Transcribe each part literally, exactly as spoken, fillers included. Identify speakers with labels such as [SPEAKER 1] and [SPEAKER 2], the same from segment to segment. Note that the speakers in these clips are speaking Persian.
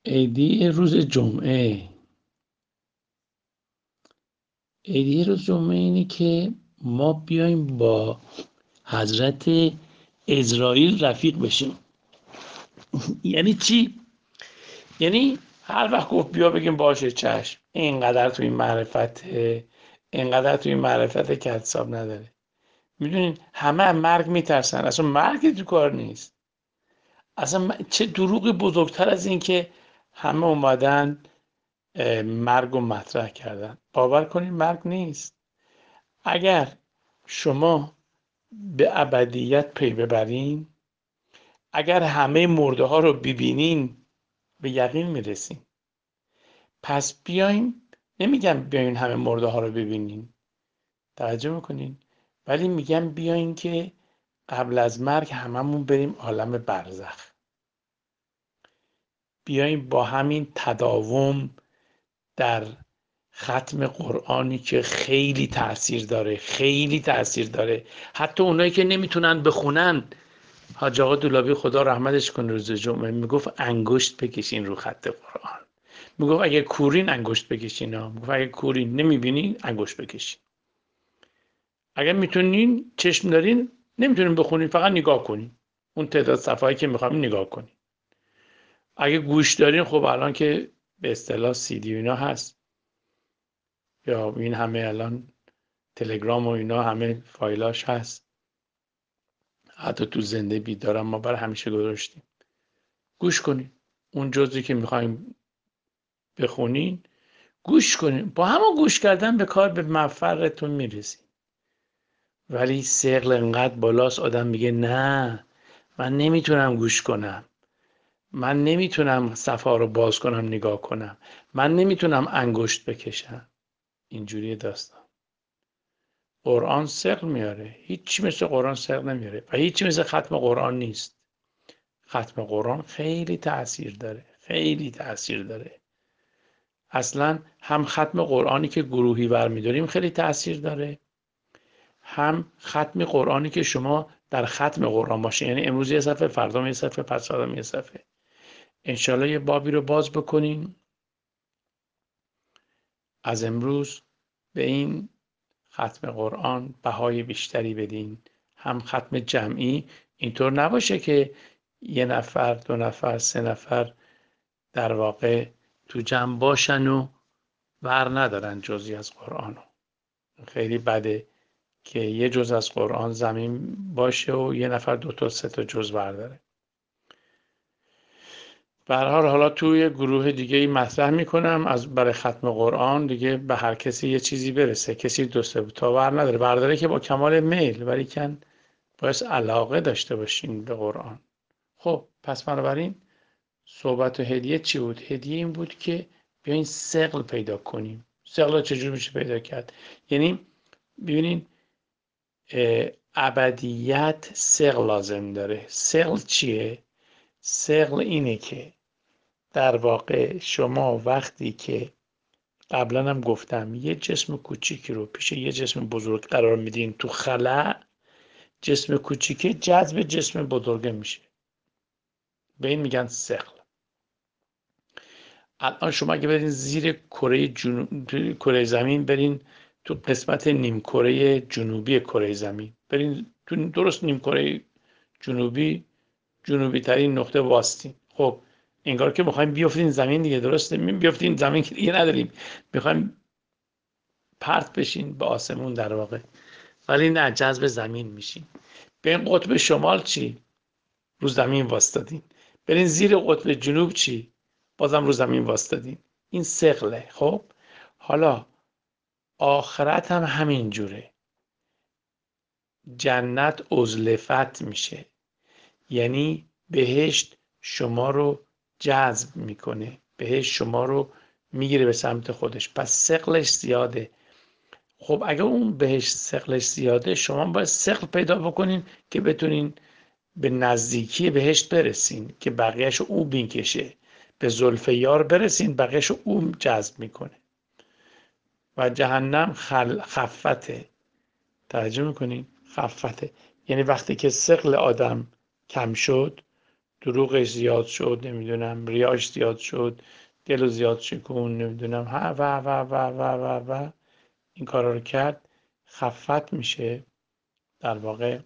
[SPEAKER 1] عیدی روز جمعه عیدی روز جمعه اینه که ما بیایم با حضرت عزرائیل رفیق بشیم. یعنی چی؟ یعنی هر وقت گفت بیا بگیم باشه چشم، اینقدر تو این معرفت اینقدر تو این معرفت که حساب نداره. میدونین همه از مرگ میترسن، اصلا مرگ تو کار نیست. اصلا چه دروغ بزرگتر از این که همه اومدن مرگ رو مطرح کردن. باور کنین مرگ نیست. اگر شما به ابدیت پی ببرین، اگر همه مرده ها رو ببینین، به یقین میرسین. پس بیاین، نمیگم بیاین همه مرده ها رو ببینین، توجه میکنین، ولی میگم بیاین که قبل از مرگ هممون بریم عالم برزخ. بیاین با همین تداوم در ختم قرآنی که خیلی تأثیر داره، خیلی تأثیر داره. حتی اونایی که نمیتونن بخونن، حاج آقا دولابی خدا رحمتش کنه روز جمعه میگفت انگشت بکشین رو خط قرآن. میگفت اگه کورین انگشت بکشین ها. میگفت اگه کورین نمیبینین انگشت بکشین. اگه میتونین، چشم دارین، نمیتونین بخونین، فقط نگاه کنین. اون تعداد صفحه‌ای که میخوام نگاه کنین. اگه گوش دارین، خب الان که به اصطلاح سی دی و اینا هست، یا این همه الان تلگرام و اینا همه فایلاش هست، حتی تو زنده بیدارم ما برای همیشه گذاشتیم. گوش کنین، اون جزئی که میخوایم بخونین گوش کنین. با همون گوش کردن به کار به مفرتون میرسین. ولی ثقل انقدر بالاست آدم میگه نه، من نمیتونم گوش کنم، من نمیتونم صفحه رو باز کنم نگاه کنم، من نمیتونم انگشت بکشم. اینجوری داستان. قرآن ثقل میاره. هیچی مثل قرآن ثقل نمیاره و هیچی مثل ختم قرآن نیست. ختم قرآن خیلی تأثیر داره، خیلی تأثیر داره. اصلا هم ختم قرآنی که گروهی برمیداریم خیلی تأثیر داره، هم ختم قرآنی که شما در ختم قرآن باشه. یعنی امروز یه صفحه، فردا یه صفحه، پس فردا یه صفحه. انشالله یه بابی رو باز بکنین از امروز، به این ختم قرآن بهای بیشتری بدین. هم ختم جمعی، اینطور نباشه که یه نفر، دو نفر، سه نفر در واقع تو جمع باشن و ور ندارن جزئی از قرآن. خیلی بده که یه جز از قرآن زمین باشه و یه نفر دو تا سه تا جز برداره. به هر حال حالا توی گروه دیگه ای مطرح میکنم از برای ختم قرآن دیگه به هر کسی یه چیزی برسه. کسی دو سه تا ور نداره، برداره که با کمال میل، ولی کن باید علاقه داشته باشین به قرآن. خب پس بنابراین صحبت و هدیه چی بود؟ هدیه این بود که بیاین ثقل پیدا کنیم. ثقل چجور میشه پیدا کرد؟ یعنی ببینین ابدیت ثقل لازم داره. ثقل چیه؟ ثقل اینه که در واقع شما وقتی که قبلا هم گفتم یه جسم کوچیکی رو پیش یه جسم بزرگ قرار میدین تو خلا، جسم کوچیکی جذب جسم بزرگه میشه. به این میگن ثقل. الان شما اگه برین زیر کره جنوب، کره زمین برین تو قسمت نیم کره جنوبی کره زمین، برین تو درست نیم کره جنوبی، جنوبی ترین نقطه واستین. خب انگار که میخوایم بیافتین زمین دیگه، درسته؟ بیافتین زمین که دیگه نداریم، میخوایم پرت بشین به آسمون در واقع، ولی نه، جذب زمین میشین. به این قطب شمال چی؟ رو زمین واسطادین. برین زیر قطب جنوب چی؟ بازم رو زمین واسطادین. این ثقله. خب حالا آخرت هم همین جوره. جنت ازلفت میشه، یعنی بهشت شما رو جذب میکنه، بهشت شما رو میگیره به سمت خودش. پس ثقلش زیاده. خب اگه اون بهشت ثقلش زیاده، شما باید ثقل پیدا بکنین که بتونین به نزدیکی بهشت برسین که بقیهش او میکشه. به زلف یار برسین، بقیهش او جذب میکنه. و جهنم خل... خفته. توجه میکنین؟ خفته یعنی وقتی که ثقل آدم کم شد، دروغش زیاد شد، نمیدونم ریاش زیاد شد، دل زیاد شکون، نمیدونم ها و و و و و و این کارا رو کرد، خفت میشه، در واقع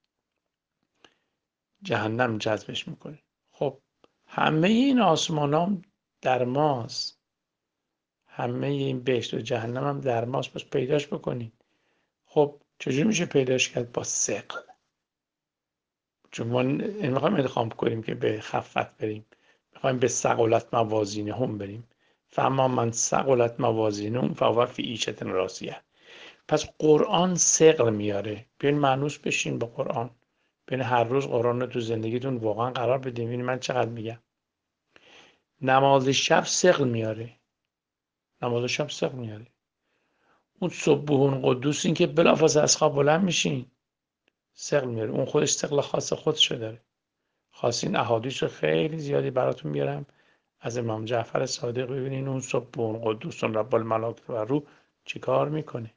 [SPEAKER 1] جهنم جذبش میکنه. خب همه این آسمان هم در ماست، همه این بهشت و جهنم هم در ماست، پس پیداش بکنید. خب چجوری میشه پیداش کرد؟ با ثقل. چون ما نمیخوایم ادغام کنیم که به خفت بریم، میخوایم به ثقلت موازینهم بریم. فاما من ثقلت موازینهم فهو فی عیشة راضیه. پس قرآن ثقل میاره. بیاین مانوس بشین با قرآن، بیاین هر روز قرآن رو تو زندگیتون واقعا قرار بدین. ببین من چقدر میگم. نماز شب ثقل میاره، نماز شب ثقل میاره. اون سبحون قدوس، این که بلافاصله از خواب بلند میشین، ثقل میاره. اون خودش ثقل خاص خودشو داره. خواستین احادیث رو خیلی زیادی براتون میارم از امام جعفر صادق، ببینین اون سبحون قدوس رب الملائکه و روح چیکار میکنه.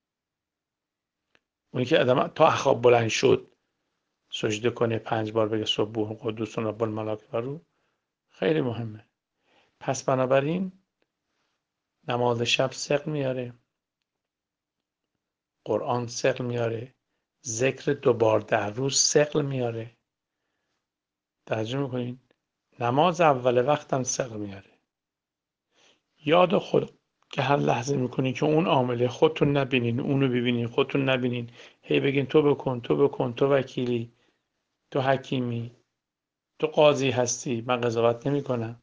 [SPEAKER 1] اونی که آدم تا خواب بلند شد سجده کنه پنج بار بگه سبحون قدوس رب الملائکه و روح، خیلی مهمه. پس بنابراین نماز شب ثقل میاره، قرآن ثقل میاره، ذکر دوبار در روز ثقل میاره. توجه میکنین؟ نماز اول وقتم ثقل میاره. یاد خود که هر لحظه میکنین که اون عامله، خودتون نبینین، اونو ببینین، خودتون نبینین، هی بگین تو بکن تو بکن، تو وکیلی، تو حکیمی، تو قاضی هستی، من قضاوت نمیکنم.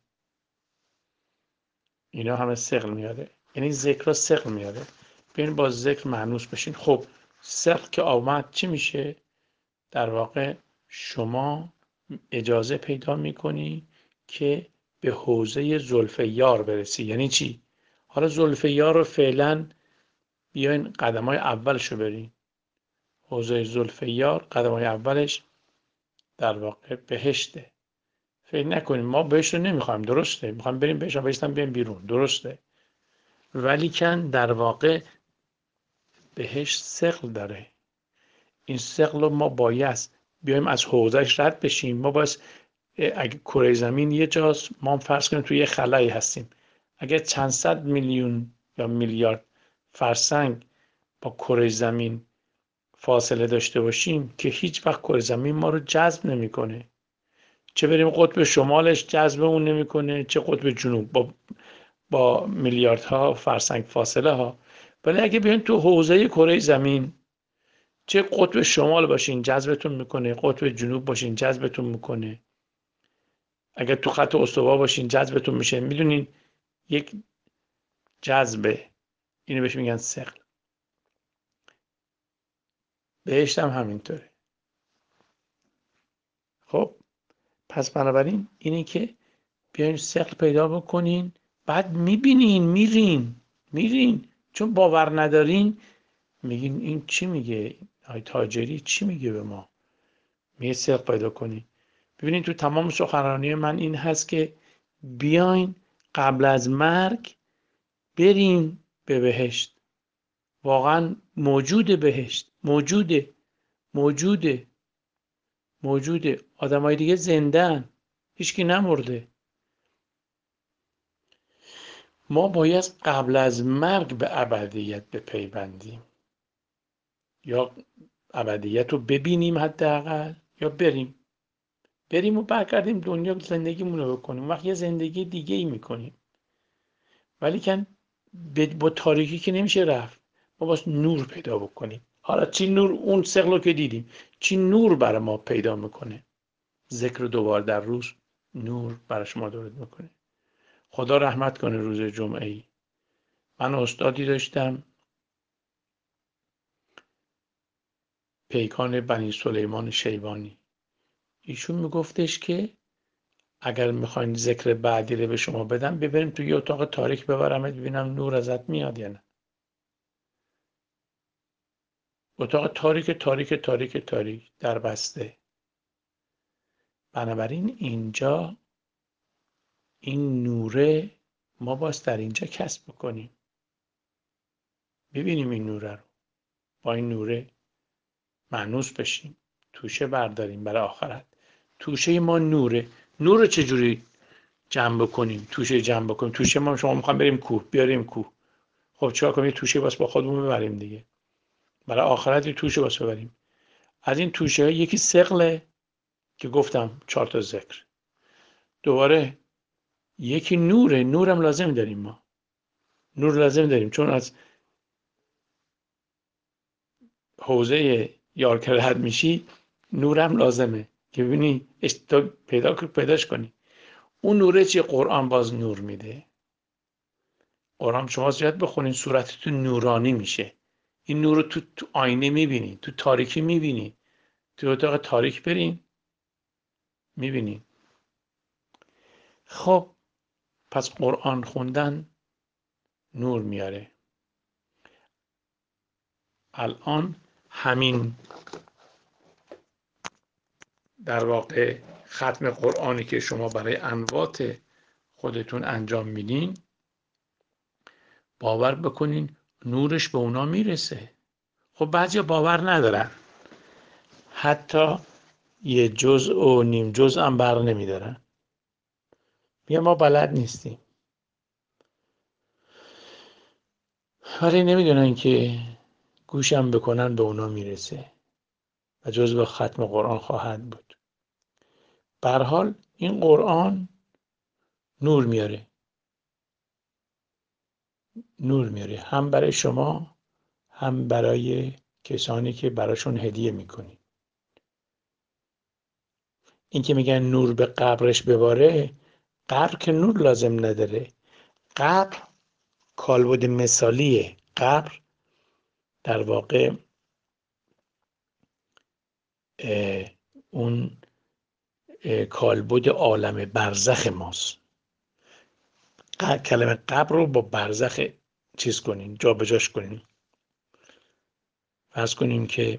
[SPEAKER 1] اینا همه ثقل میاره. یعنی ذکر ثقل میاره. بیاین با ذکر مانوس بشین. خب ثقل که آمد چی میشه؟ در واقع شما اجازه پیدا میکنی که به حوزه زلف یار برسی. یعنی چی؟ حالا زلف یار رو فعلا بیاین قدم های اولش رو برین. حوزه زلف یار قدم های اولش در واقع بهشته. فکر نکنیم ما بهشت رو نمیخوایم، درسته، میخوایم بریم بهشت، بهشت هم بریم بیرون، درسته، ولی کن در واقع بهشت ثقل داره. این ثقل رو ما باید بیایم از حوزهش رد بشیم. ما باید، اگه کره زمین یه جاست، ما هم فرض کنیم توی یه خلایی هستیم، اگه چند صد میلیون یا میلیارد فرسنگ با کره زمین فاصله داشته باشیم که هیچ وقت کره زمین ما رو جذب نمیکنه. چه بریم قطب شمالش جذبمون نمیکنه، چه قطب جنوب، با با میلیاردها فرسنگ فاصله ها. ولی اگه بیاین تو حوزه کره زمین، چه قطب شمال باشین جذبتون میکنه، قطب جنوب باشین جذبتون میکنه، اگر تو خط استوا باشین جذبتون میشه. میدونین یک جذبه، اینو بهش میگن ثقل. بهشت هم همینطوره. خب پس بنابراین اینه که بیاین ثقل پیدا بکنین، بعد میبینین میرین میرین چون باور ندارین میگین این چی میگه آی تاجری، چی میگه به ما؟ میگه ثقل پیدا کنین. ببینین تو تمام سخنرانی من این هست که بیاین قبل از مرگ بریم به بهشت. واقعا موجوده بهشت، موجوده موجوده موجوده. آدمای دیگه زنده‌ان، هیچکی نمرده. ما باید قبل از مرگ به ابدیت بپیوندیم، یا ابدیت رو ببینیم حداقل، یا بریم بریم و برگردیم دنیا زندگیمون رو بکنیم، وقت یه زندگی دیگه ای میکنیم. ولی کن با تاریکی که نمیشه رفت، ما باید نور پیدا بکنیم. حالا چی نور؟ اون ثقل رو که دیدیم، چی نور برای ما پیدا میکنه؟ ذکر دوبار در روز نور برای شما درود میکنه. خدا رحمت کنه روز جمعه ای. من استادی داشتم، پیکان بنی سلیمان شیبانی. ایشون میگفتش که اگر میخواین ذکر بعدی رو به شما بدم، ببریم توی یه اتاق تاریک ببرمت ببینم نور ازت میاد یا نه. اتاق تاریک تاریک تاریک تاریک در بسته. بنابراین اینجا این نوره ما باید در اینجا کسب بکنیم، ببینیم این نوره رو، با این نوره مانوس بشیم، توشه برداریم برای آخرت. توشه ما نوره. نور رو چجوری جمع بکنیم؟ توشه جمع بکنیم. توشه ما شما میخوام بریم کوه، بیاریم کوه. خب چیکار کنیم؟ توشه واسه با خودمون ببریم دیگه. برای آخرت یه توشه واسه ببریم. از این توشه ها یکی ثقله که گفتم چهار تا ذکر. دوباره یکی نوره. نورم لازم داریم ما. نور لازم داریم چون از حوزه یارکر رد میشی، نورم لازمه که ببینی پیدا پیداش کنی. اون نوره چی؟ قرآن باز نور میده. قرآن شما زیاد بخونین صورتتون نورانی میشه. این نور رو تو, تو آینه میبینی، تو تاریکی میبینی، تو اتاق تاریک برین میبینی. خب پس قرآن خوندن نور میاره. الان همین در واقع ختم قرآنی که شما برای اموات خودتون انجام میدین، باور بکنین نورش به اونا میرسه. خب بعضیا باور ندارن، حتی یه جزء و نیم جزء هم بر نمیدارن، میگن ما بلد نیستیم. ولی نمیدونن که گوشم بکنن به اونا میرسه و جزء ختم قرآن خواهد بود. به هر حال این قرآن نور میاره. نور میاره هم برای شما هم برای کسانی که براشون هدیه میکنی. این که میگن نور به قبرش بباره، قبر که نور لازم نداره. قبر کالبد مثالیه. قبر در واقع اون کالبد عالم برزخ ماست. کلمه قبر رو با برزخ چیز کنین، جا بجاش کنین. فرض کنیم که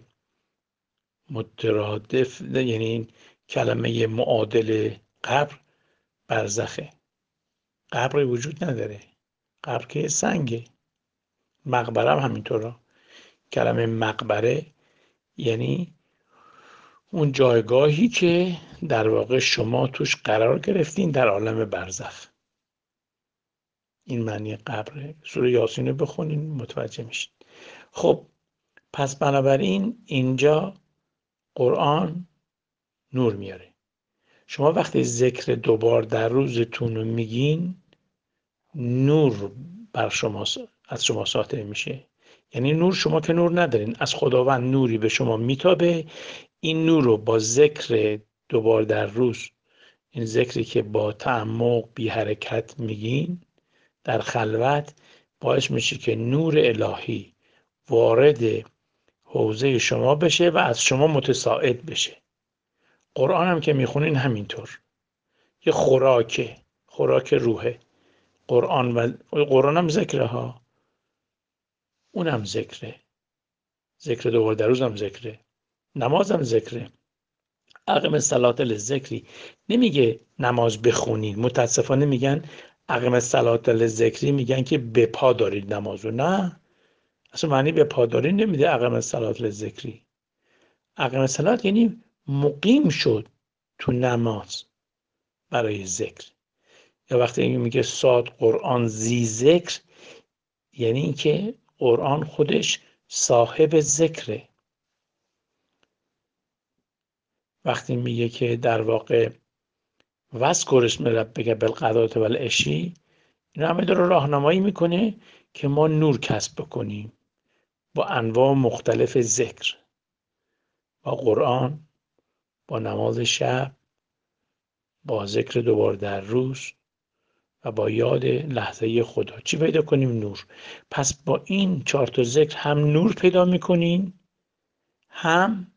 [SPEAKER 1] مترادف، یعنی کلمه معادل قبر برزخه. قبر وجود نداره. قبر که سنگه. مقبره هم همینطوره. کلمه مقبره یعنی اون جایگاهی که در واقع شما توش قرار گرفتین در عالم برزخ. این معنی قبره. سوره یاسین رو بخونین متوجه میشین. خب پس بنابراین اینجا قرآن نور میاره. شما وقتی ذکر دوبار در روزتون رو میگین، نور بر شما از شما ساطع میشه. یعنی نور، شما که نور ندارین، از خداوند نوری به شما میتابه. این نور رو با ذکر دوبار در روز، این ذکری که با تعمق بی حرکت میگین در خلوت، باعث میشه که نور الهی وارد حوزه شما بشه و از شما متساعد بشه. قرآن هم که میخونین همینطور، یه خوراکه، خوراک روحه. قرآن و قرآن هم ذکره ها، اون هم ذکره. ذکر دوباره در روز هم ذکره. نماز هم ذکره. اقم الصلاة للذکری نمیگه نماز بخونید. متاسفانه میگن اقم الصلاة للذکری، میگن که به پا دارید نمازو. نه، اصلا معنی به پا دارید نمیده اقم الصلاة للذکری. اقم الصلاة یعنی مقیم شد تو نماز برای ذکر. یا وقتی میگه صاد قرآن زی ذکر، یعنی اینکه قرآن خودش صاحب ذکره. وقتی میگه که در واقع واذکر اسم ربک بالغداة والعشی، این همه داره راهنمایی میکنه که ما نور کسب بکنیم با انواع مختلف ذکر، با قرآن، با نماز شب، با ذکر دوبار در روز و با یاد لحظه خدا. چی پیدا کنیم؟ نور. پس با این چهار تا ذکر هم نور پیدا میکنین، هم